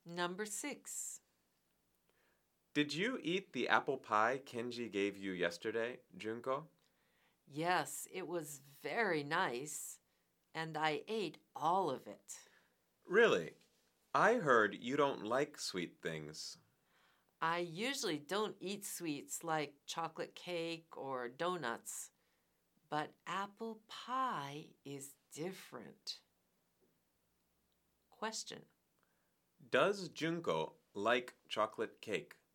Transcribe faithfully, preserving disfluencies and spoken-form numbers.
Number six. Did you eat the apple pie Kenji gave you yesterday, Junko? Yes, it was very nice, and I ate all of it. Really? I heard you don't like sweet things. I usually don't eat sweets like chocolate cake or donuts, but apple pie is different. Question. Does Junko like chocolate cake?